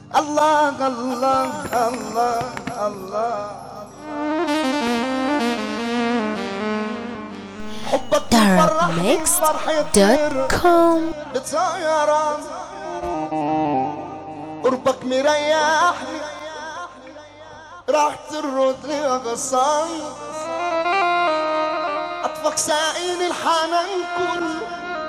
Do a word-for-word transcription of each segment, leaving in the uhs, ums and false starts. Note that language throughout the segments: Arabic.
الله الله الله الله حبك darabmix dot com. بتصيران قربك مريحني راح ترد لي غصان عطفك ساقيني الحنان كله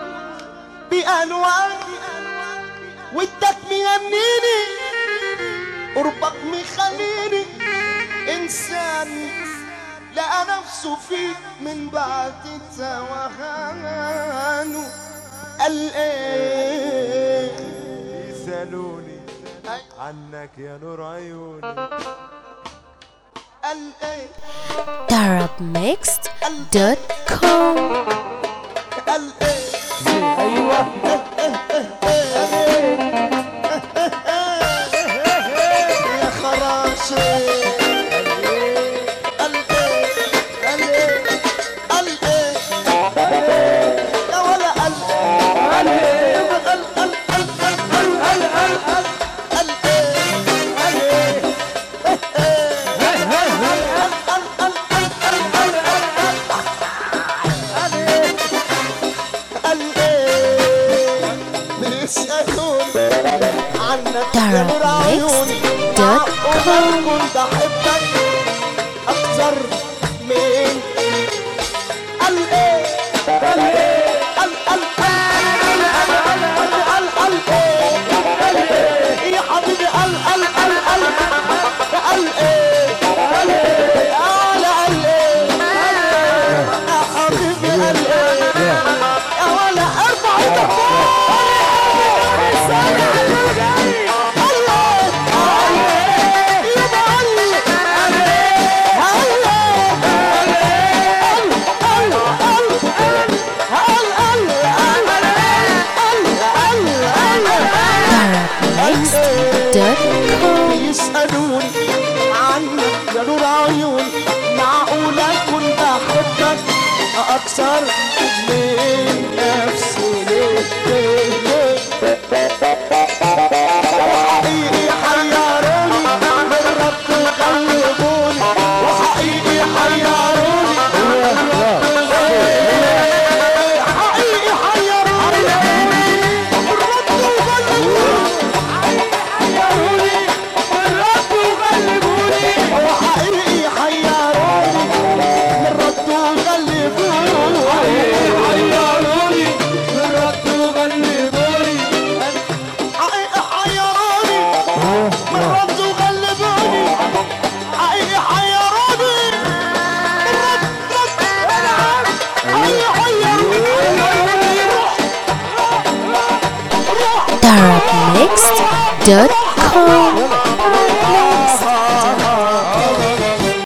بألواني ودك ميمنيني قربك مخليني إنسان لقى نفسه فيك من بعد التوهان. قال ايه يسألوني عنك يا نور عيوني. قال ايه darabmix dot com. قال ايه ايوه يا خراشي قال ايه قال ايه قال ايه يا ولا قال قال ايه قال قال قال قال قال قال قال قال قال ايه قال ايه darabmix dot com. كنت احبك اكثر من قال ايه قال ايه قال قال قال قال قال ايه يا حبيبي قال قال قال قال قال ايه قال ايه قال قال ايه يا حبيبي قال ايه يا ولا ارفع ايدك darabmix dot com. يسألوني عنك يا نور عيوني معقولة كنت أحبك أكثر من نفسي ليه ليه ليه وحقيقي حيروني بالرب غلبوني وحقيقي حيروني حقيقي حيروني بالرب غلبوني الرب وغلبوني وحقيقي حيروني من رد وغلبوني حيروني الرب وغلبوني حقيقي حيروني من رد وغلبوني حقيقي حيروني من رد رد حقيقي حيروني darabmix dot com.